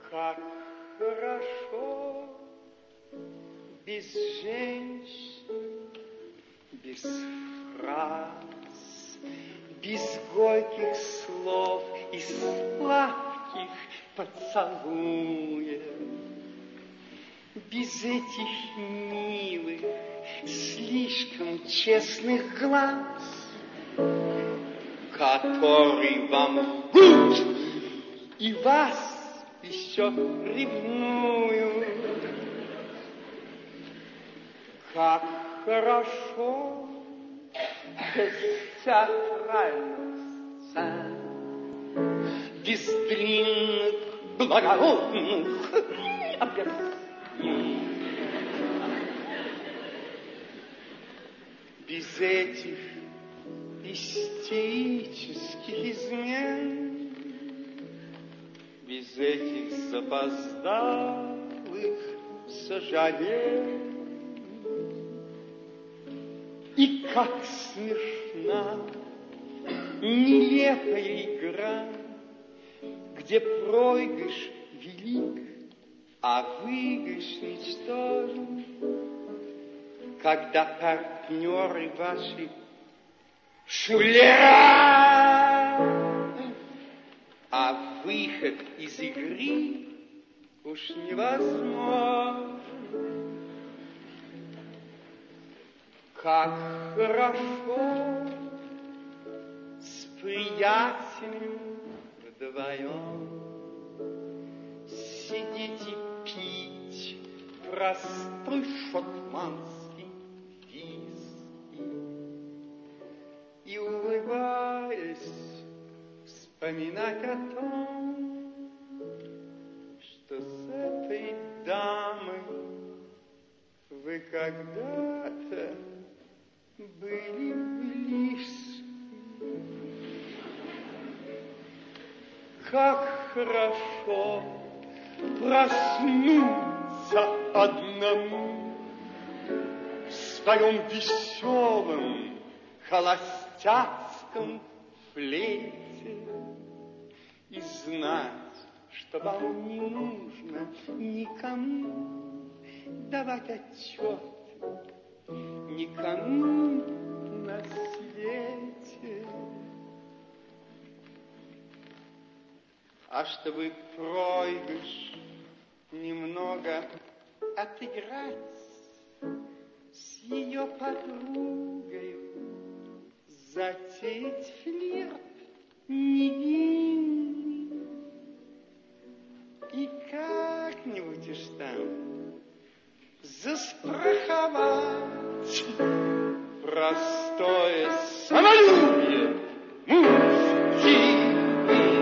Как хорошо без женщин, без фраз, без горьких слов и сладких поцелуев, без этих милых, слишком честных глаз, которые вам лгут и вас еще ревную. Как хорошо без театральных сцен, без длинных благородных объяснений, без этих истерических измен, без этих запоздалых сожалений. И как смешна, нелепая игра, где проигрыш велик, а выигрыш ничтожен, когда партнеры ваши шулера, а выход из игры уж невозможен. Как хорошо с приятелем вдвоем сидеть и пить простой шотландский виски и, улыбаясь, вспоминать о том, что с этой дамой вы когда-то были близки. Как хорошо проснуться одному в своем веселом холостяцком флейте и знать, что вам не нужно никому давать отчет, никому на свете. А чтобы проигрыш немного отыграть, с ее подругою затеять флирт невинный и как-нибудь уж там застраховать простое самолюбие